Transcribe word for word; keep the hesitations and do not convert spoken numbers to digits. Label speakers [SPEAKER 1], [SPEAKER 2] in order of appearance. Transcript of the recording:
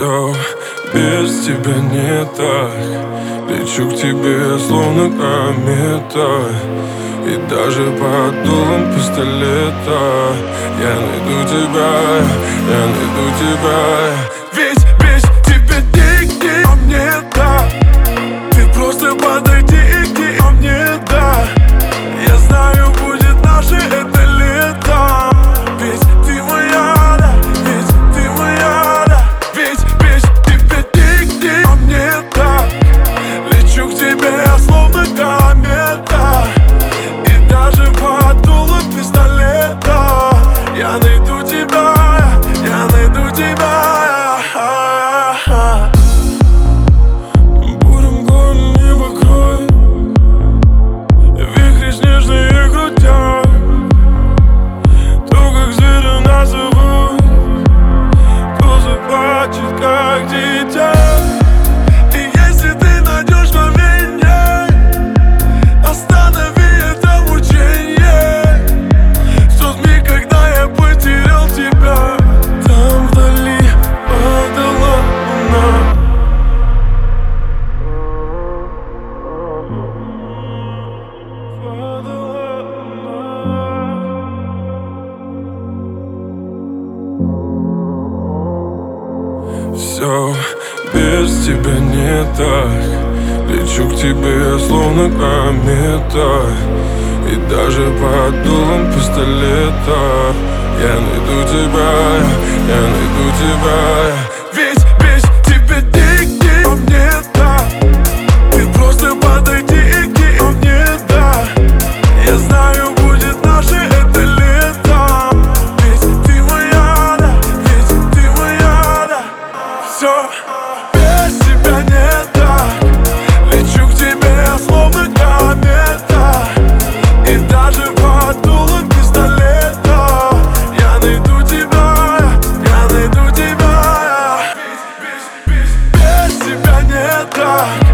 [SPEAKER 1] Все без тебя не так. Лечу к тебе, словно комета. И даже под дулом пистолета я найду тебя, я найду тебя. Ведь без тебя нигде, а мне так. Ты просто подойди и иди, а мне да. Я знаю, будет наше это лето. Ведь ты моя, да, ведь ты моя, да. Ведь без тебя нигде, а мне так. Лечу к тебе, словно комета. И даже под дулом пистолета я найду тебя, я найду тебя. Бурым горн небо кровь, вихри снежные крутят. То, как зверя нас зовут, то заплачет, как дитя. И если ты найдешь на меня, останови это мучение. В тот миг, когда я потерял тебя, там вдали падала луна. Падала луна. Все без тебя не так. Лечу к тебе, словно комета. И даже под дулом пистолета я найду тебя, я найду тебя. Ведь без тебя нигде, а мне так. Ты просто подойди и иди, а мне да. Я знаю, будет наше это лето. Ведь ты моя, да, ведь ты моя, да. Все без тебя не так. Лечу к тебе, словно комета. И даже под дулом пистолета я найду тебя, я найду тебя. Без тебя не так.